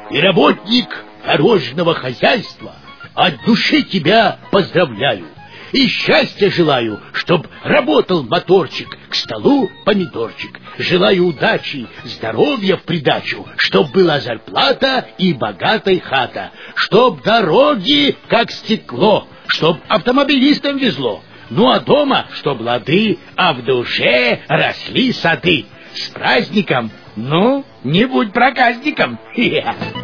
и работник дорожного хозяйства, от души тебя поздравляю. И счастья желаю, чтоб работал моторчик, к столу помидорчик. Желаю удачи, здоровья в придачу, чтоб была зарплата и богатая хата, чтоб дороги как стекло, чтоб автомобилистам везло. Ну а дома, чтоб лады, а в душе росли сады. С праздником, ну, не будь проказником.